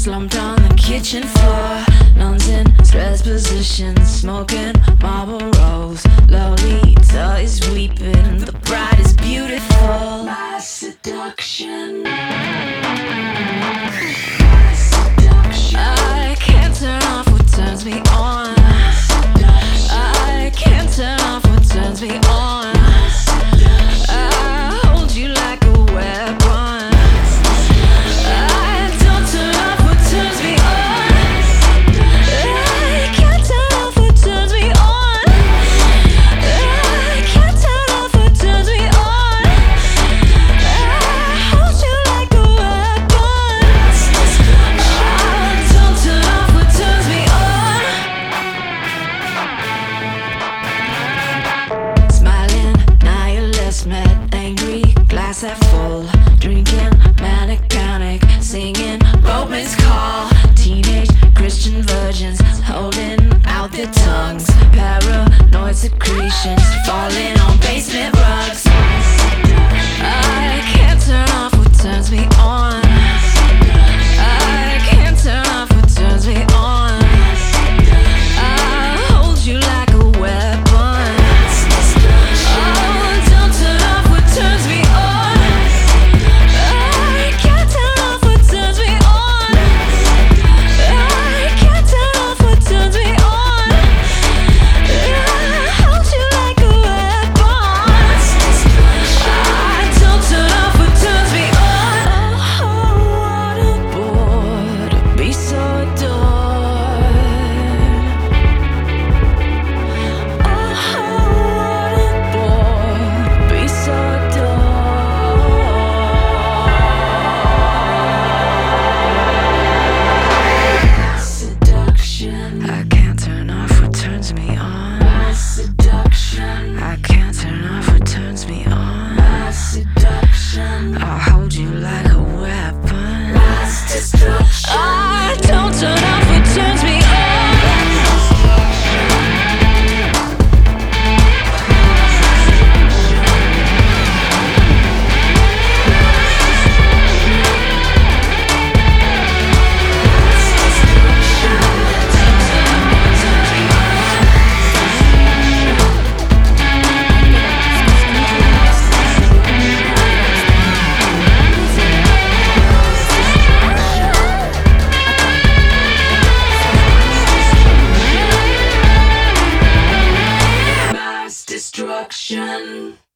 slumped on the kitchen floor. Nuns in stress positions, smoking Marlboros. Lolita is weeping, the bride is beautiful. My seduction. I can't turn off what turns me on. I can't turn off what turns me on. I hold you like a weapon. I don't turn off what turns me on. I can't turn off what turns me on. I can't turn off what turns me on. I hold you like a weapon. I don't turn off what turns me on. Smiling, nihilist, mad, angry, glass half full, drinking, manic panic, singing Roman's call. Teenage Christian virgins holding out their tongues, paranoid secretions falling on basement rugs. I can't turn off what turns me on. I can't turn off what turns me on. I hold you like a weapon. Oh, don't turn off what turns me on. I can't turn off what turns me on. I can't turn off what turns me on. I hold you like a weapon. I don't turn off what turns me on. Oh, what a bore to be so adored. Oh, what a bore to be so adored. Seduction. I can't turn off what turns me on. Seduction. I can't turn off what turns me on. Seduction. I'll hold you like a weapon. I don't turn off what turns me on. Destruction.